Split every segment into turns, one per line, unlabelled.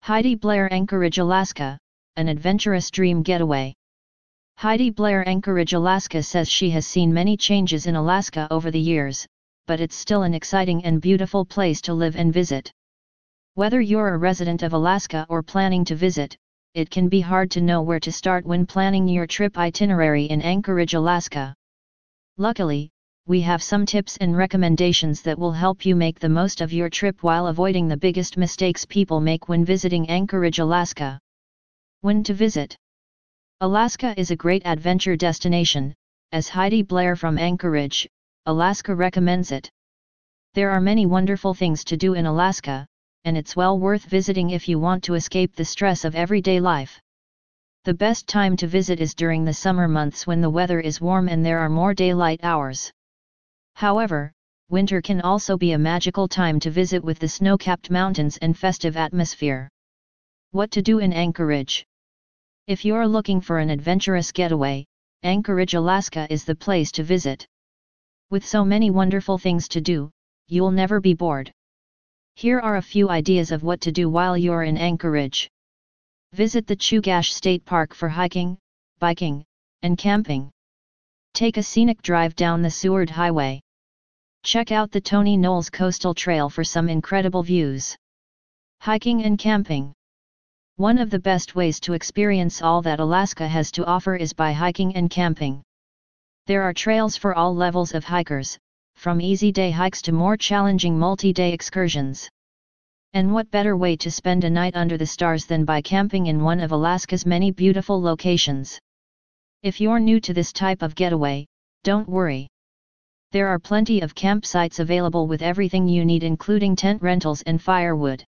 Heidi Blair, Anchorage, Alaska, an adventurous dream getaway. Heidi Blair, Anchorage, Alaska says she has seen many changes in Alaska over the years, but it's still an exciting and beautiful place to live and visit. Whether you're a resident of Alaska or planning to visit, it can be hard to know where to start when planning your trip itinerary in Anchorage, Alaska. Luckily, we have some tips and recommendations that will help you make the most of your trip while avoiding the biggest mistakes people make when visiting Anchorage, Alaska. When to visit. Alaska is a great adventure destination, as Heidi Blair from Anchorage, Alaska recommends it. There are many wonderful things to do in Alaska, and it's well worth visiting if you want to escape the stress of everyday life. The best time to visit is during the summer months when the weather is warm and there are more daylight hours. However, winter can also be a magical time to visit with the snow-capped mountains and festive atmosphere. What to do in Anchorage? If you're looking for an adventurous getaway, Anchorage, Alaska is the place to visit. With so many wonderful things to do, you'll never be bored. Here are a few ideas of what to do while you're in Anchorage. Visit the Chugach State Park for hiking, biking, and camping. Take a scenic drive down the Seward Highway. Check out the Tony Knowles Coastal Trail for some incredible views. Hiking and camping. One of the best ways to experience all that Alaska has to offer is by hiking and camping. There are trails for all levels of hikers, from easy day hikes to more challenging multi-day excursions. And what better way to spend a night under the stars than by camping in one of Alaska's many beautiful locations? If you're new to this type of getaway, don't worry. There are plenty of campsites available with everything you need, including tent rentals and firewood.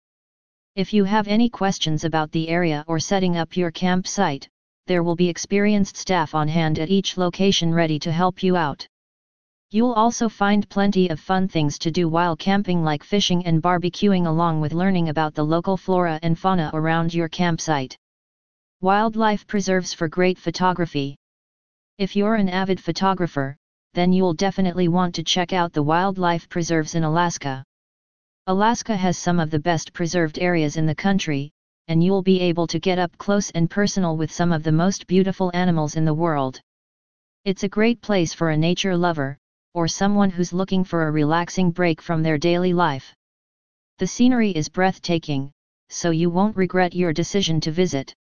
If you have any questions about the area or setting up your campsite, there will be experienced staff on hand at each location ready to help you out. You'll also find plenty of fun things to do while camping, like fishing and barbecuing, along with learning about the local flora and fauna around your campsite. Wildlife preserves for great photography. If you're an avid photographer, then you'll definitely want to check out the wildlife preserves in Alaska. Alaska has some of the best preserved areas in the country, and you'll be able to get up close and personal with some of the most beautiful animals in the world. It's a great place for a nature lover, or someone who's looking for a relaxing break from their daily life. The scenery is breathtaking, so you won't regret your decision to visit.